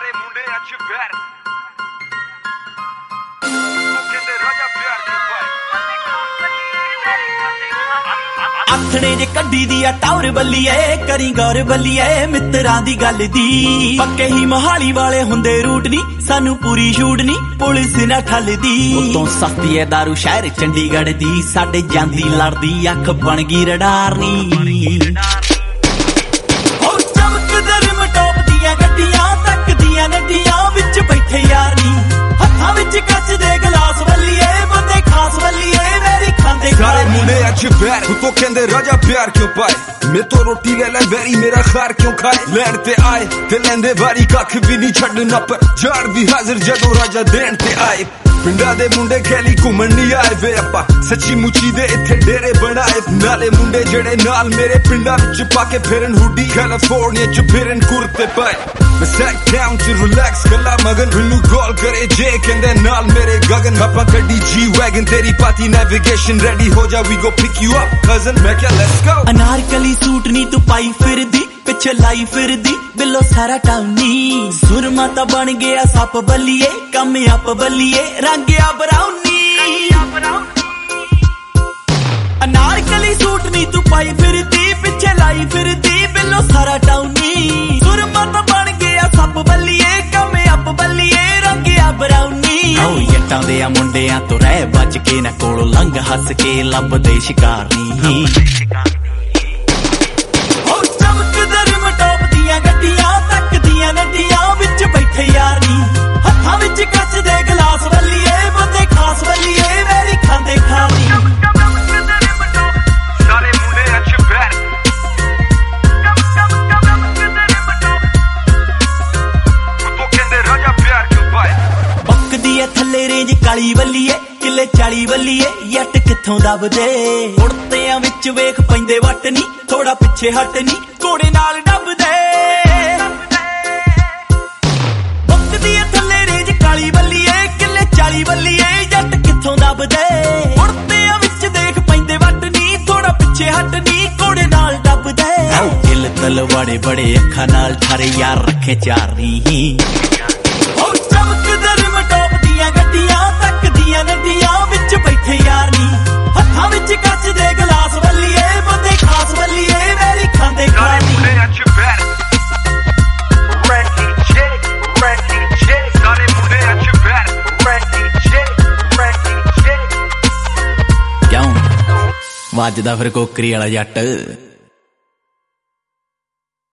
सारे मुंडे अच्छे प्यार कहते राजा प्यार क्यों पाए आखने जे कड्डी दी आ टावर बल्लीए करी गौर बल्लीए मित्रां दी गल दी पक्के ही मोहाली वाले हुंदे रूट नी सानू पूरी छूट नी पुलिस ना ठलदी उतों सस्ती है दारू शहर चंडीगढ़ दी साडे जांदी लड़दी अख बन गई रडार नी सारे मुंडे अच्छे प्यार तो कहते राजा प्यार क्यों पाए मैं तो रोटी ले लै वैरी मेरा खार क्यों खाए लैंड ते आए ते लैंदे वारी कख भी नहीं छड्डना पर जार भी हाजिर जदों राजा देण ते आए पिंडा दे मुंडे खैली घुमण नहीं आए वे आपां सच्ची मुची दे इत्थे डेरे बनाए नाले मुंडे जेड़े नाल मेरे पिंडा विच पाके फिरन हुडी कैलिफोर्निया च फिरन कुर्ते पाए मैं सैट डाउन टू रिलैक्स गल्ला मगन मैनू कॉल करे जे कहंदे नाल मेरे गगन आपां गड्डी जी वैगन तेरी पाती नेविगेशन रेडी हो जा we go pick you up cousin मैं क्या लेट्स गो अनारकली सूट नी तू पाई फिरदी पिछे लाई फिरदी बिलो सारा टाउनी सुरमा ता बन गया सप बल्लीए come up बल्लीए Rangia brownie Anarkali suit नी तू पाई फिरदी पिछे लाई फिरदी बिलो सारा टाउनी सुरमा ता बन गया सप बल्लीए कम अप बल्लीए रंगिया ब्राउनी जट्टां दे आ मुंडियां तो रह बच के ना कोलों लंघ हस के लभदे शिकार नी थले रेंज काली बल्लीए किले 40 बल्लीए जट किथों दबदे उड़तियां विच वेख पैंदे वट नी थोड़ा पिछे हट नी घोड़े नाल डबदे बकदी थले रेंज काली बल्लीए किले 40 बल्लीए जट किथों दबदे उड़तियां विच देख पैंदे वट नी थोड़ा पिछे हट नी घोड़े नाल डबदे दिल तल बड़े बड़े अखां नाल थारे यार रखे चार नी ਵੱਜਦਾ ਫਿਰ ਕੋਕਰੀ ਵਾਲਾ ਜੱਟ।